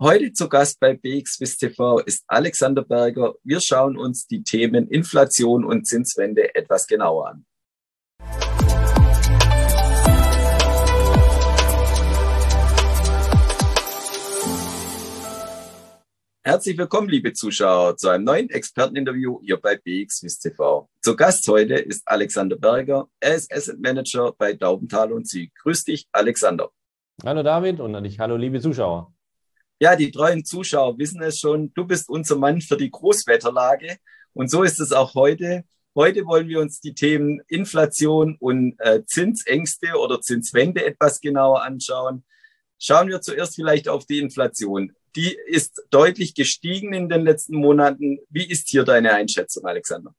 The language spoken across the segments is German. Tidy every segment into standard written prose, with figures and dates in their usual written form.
Heute zu Gast bei BXWIST TV ist Alexander Berger. Wir schauen uns die Themen Inflation und Zinswende etwas genauer an. Herzlich willkommen, liebe Zuschauer, zu einem neuen Experteninterview hier bei BXWIST TV. Zu Gast heute ist Alexander Berger. Er ist Asset Manager bei Daubenthal & Sieg. Grüß dich, Alexander. Hallo David und hallo liebe Zuschauer. Ja, die treuen Zuschauer wissen es schon. Du bist unser Mann für die Großwetterlage. Und so ist es auch heute. Heute wollen wir uns die Themen Inflation und Zinsängste oder Zinswende etwas genauer anschauen. Schauen wir zuerst vielleicht auf die Inflation. Die ist deutlich gestiegen in den letzten Monaten. Wie ist hier deine Einschätzung, Alexander?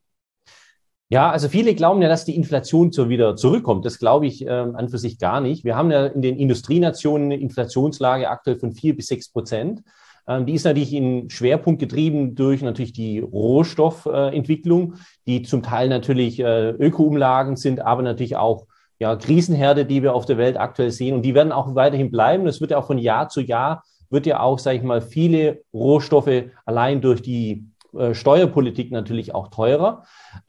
Ja, also viele glauben ja, dass die Inflation so wieder zurückkommt. Das glaube ich an für sich gar nicht. Wir haben ja in den Industrienationen eine Inflationslage aktuell von 4-6%. Die ist natürlich in Schwerpunkt getrieben durch natürlich die Rohstoffentwicklung, die zum Teil natürlich Öko-Umlagen sind, aber natürlich auch Krisenherde, die wir auf der Welt aktuell sehen. Und die werden auch weiterhin bleiben. Das wird ja auch von Jahr zu Jahr, wird ja auch, sage ich mal, viele Rohstoffe allein durch die Steuerpolitik natürlich auch teurer.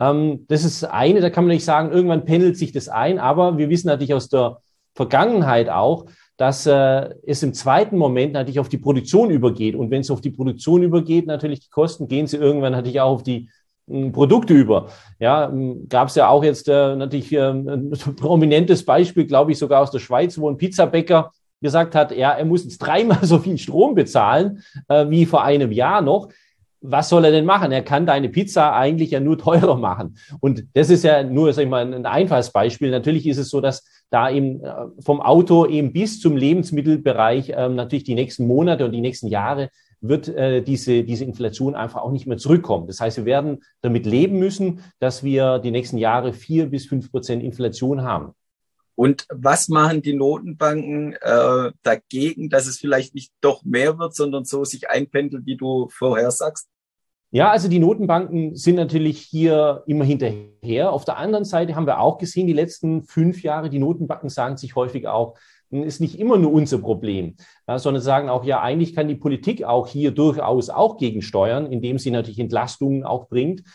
Das ist eine, da kann man nicht sagen, irgendwann pendelt sich das ein, aber wir wissen natürlich aus der Vergangenheit auch, dass es im zweiten Moment natürlich auf die Produktion übergeht. Und wenn es auf die Produktion übergeht, natürlich die Kosten, gehen sie irgendwann natürlich auch auf die Produkte über. Ja, gab es ja auch jetzt natürlich ein prominentes Beispiel, glaube ich, sogar aus der Schweiz, wo ein Pizzabäcker gesagt hat, ja, er muss jetzt 3-mal so viel Strom bezahlen wie vor einem Jahr noch. Was soll er denn machen? Er kann deine Pizza eigentlich ja nur teurer machen. Und das ist ja nur, sag ich mal, ein einfaches Beispiel. Natürlich ist es so, dass da eben vom Auto eben bis zum Lebensmittelbereich natürlich die nächsten Monate und die nächsten Jahre wird diese Inflation einfach auch nicht mehr zurückkommen. Das heißt, wir werden damit leben müssen, dass wir die nächsten Jahre 4-5% Inflation haben. Und was machen die Notenbanken dagegen, dass es vielleicht nicht doch mehr wird, sondern so sich einpendelt, wie du vorher sagst? Ja, also die Notenbanken sind natürlich hier immer hinterher. Auf der anderen Seite haben wir auch gesehen, die letzten 5 Jahre, die Notenbanken sagen sich häufig auch, ist nicht immer nur unser Problem, sondern sagen auch, ja, eigentlich kann die Politik auch hier durchaus auch gegensteuern, indem sie natürlich Entlastungen auch bringt.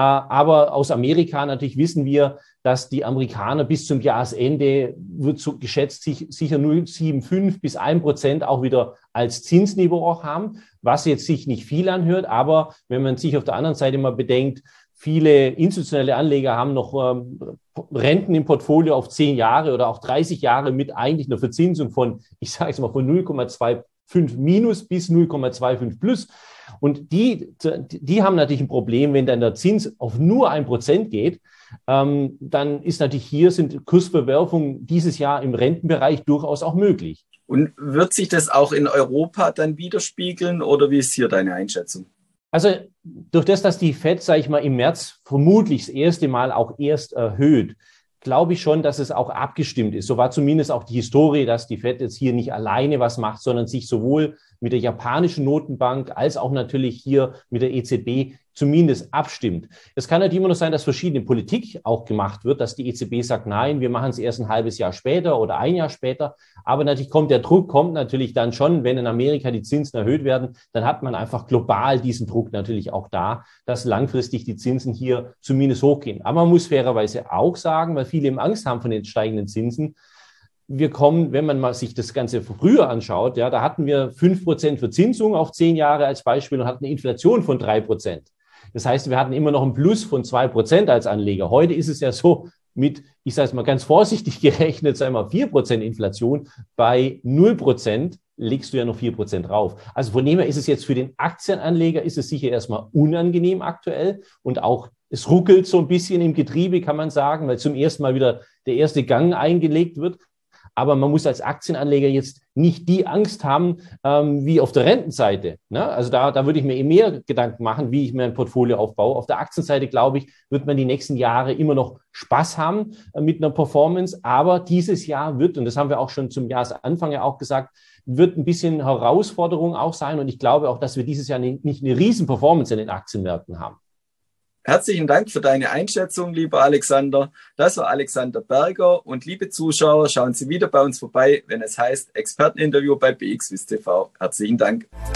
Aber aus Amerika natürlich wissen wir, dass die Amerikaner bis zum Jahresende, wird so geschätzt, sicher 0,75 bis 1% auch wieder als Zinsniveau auch haben, was jetzt sich nicht viel anhört. Aber wenn man sich auf der anderen Seite mal bedenkt, viele institutionelle Anleger haben noch Renten im Portfolio auf 10 Jahre oder auch 30 Jahre mit eigentlich einer Verzinsung von, ich sage es mal, von 0,25 minus bis 0,25 plus. Und die haben natürlich ein Problem, wenn dann der Zins auf nur 1% geht, dann ist natürlich sind Kursverwerfungen dieses Jahr im Rentenbereich durchaus auch möglich. Und wird sich das auch in Europa dann widerspiegeln oder wie ist hier deine Einschätzung? Also durch das, dass die FED, sage ich mal, im März vermutlich das erste Mal auch erst erhöht, glaube ich schon, dass es auch abgestimmt ist. So war zumindest auch die Historie, dass die FED jetzt hier nicht alleine was macht, sondern sich sowohl mit der japanischen Notenbank als auch natürlich hier mit der EZB zumindest abstimmt. Es kann natürlich immer noch sein, dass verschiedene Politik auch gemacht wird, dass die EZB sagt, nein, wir machen es erst ein halbes Jahr später oder ein Jahr später. Aber natürlich der Druck kommt natürlich dann schon, wenn in Amerika die Zinsen erhöht werden, dann hat man einfach global diesen Druck natürlich auch da, dass langfristig die Zinsen hier zumindest hochgehen. Aber man muss fairerweise auch sagen, weil viele eben Angst haben von den steigenden Zinsen, wir kommen, wenn man mal sich das Ganze früher anschaut, ja, da hatten wir 5% Verzinsung auf 10 Jahre als Beispiel und hatten eine Inflation von 3%. Das heißt, wir hatten immer noch einen Plus von 2% als Anleger. Heute ist es ja so, mit, ich sage es mal ganz vorsichtig gerechnet, sagen wir mal 4% Inflation, bei 0% legst du ja noch 4% drauf. Also von dem her ist es jetzt für den Aktienanleger, ist es sicher erstmal unangenehm aktuell und auch es ruckelt so ein bisschen im Getriebe, kann man sagen, weil zum ersten Mal wieder der erste Gang eingelegt wird. Aber man muss als Aktienanleger jetzt nicht die Angst haben wie auf der Rentenseite. Ne? Also da würde ich mir mehr Gedanken machen, wie ich mir ein Portfolio aufbaue. Auf der Aktienseite, glaube ich, wird man die nächsten Jahre immer noch Spaß haben mit einer Performance. Aber dieses Jahr wird, und das haben wir auch schon zum Jahresanfang ja auch gesagt, wird ein bisschen Herausforderung auch sein. Und ich glaube auch, dass wir dieses Jahr nicht eine riesen Performance in den Aktienmärkten haben. Herzlichen Dank für deine Einschätzung, lieber Alexander. Das war Alexander Berger und liebe Zuschauer, schauen Sie wieder bei uns vorbei, wenn es heißt Experteninterview bei BXWIST TV. Herzlichen Dank.